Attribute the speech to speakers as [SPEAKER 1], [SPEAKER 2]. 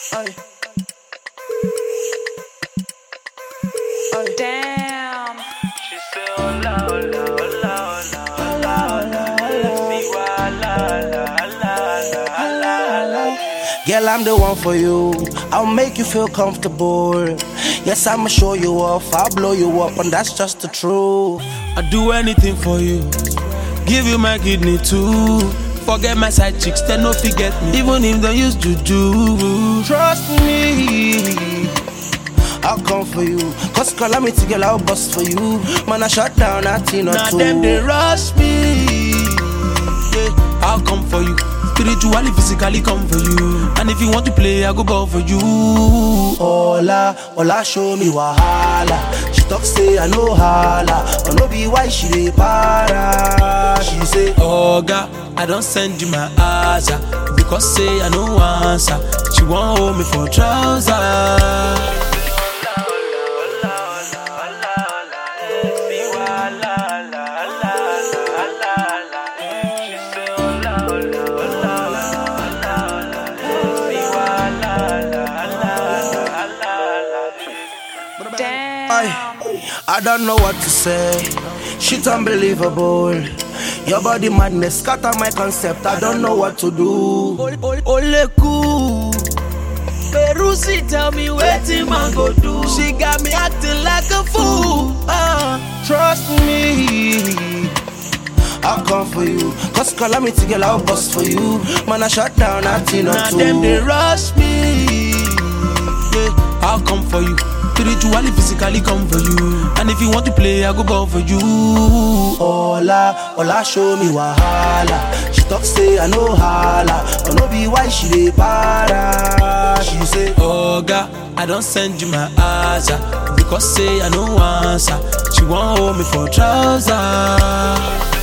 [SPEAKER 1] Ay. Ay.
[SPEAKER 2] Damn.
[SPEAKER 3] She say hola, hola, hola, hola, hola, hola. Me wa la la la la la la.
[SPEAKER 1] Girl, I'm the one for you. I'll make you feel comfortable. Yes, I'ma show you off. I'll blow you up, and that's just the truth.
[SPEAKER 4] I do anything for you. Give you my kidney too. Forget my side chicks, they no forget me. Even if they use juju.
[SPEAKER 1] Trust me, I'll come for you. Cause calamity, girl, I'll bust for you. Man, I shut down a teen or
[SPEAKER 4] Now
[SPEAKER 1] two.
[SPEAKER 4] them they rush me. Yeah, I'll come for you. Spiritually, physically come for you. And if you want to play, I go ball for you.
[SPEAKER 1] Hola, hola, show me wahala. She talk say I know hala, but no be why she dey para. She say,
[SPEAKER 4] Oh God, I don't send you my answer because say I no answer. She won't hold me for trousers.
[SPEAKER 1] I don't know what to say. Shit unbelievable. Your body madness scatter my concept. I don't know what to do.
[SPEAKER 4] Ole cool. Perusi tell me wetin man go do. She got me acting like a fool.
[SPEAKER 1] Trust me, I'll come for you. Cause calamity, girl, I'll bust for you. Man, I shut down a teen or
[SPEAKER 4] Now
[SPEAKER 1] two.
[SPEAKER 4] them they rush me. Yeah, I'll come for you. Spiritually, physically come for you. And if you want to play, I go ball for you.
[SPEAKER 1] Hola, hola, show me wahala. She talk say I know hala, but no be why she dey para. She say,
[SPEAKER 4] Oh God, I don't send you my answer because say I no answer. She won't hold me for trousers.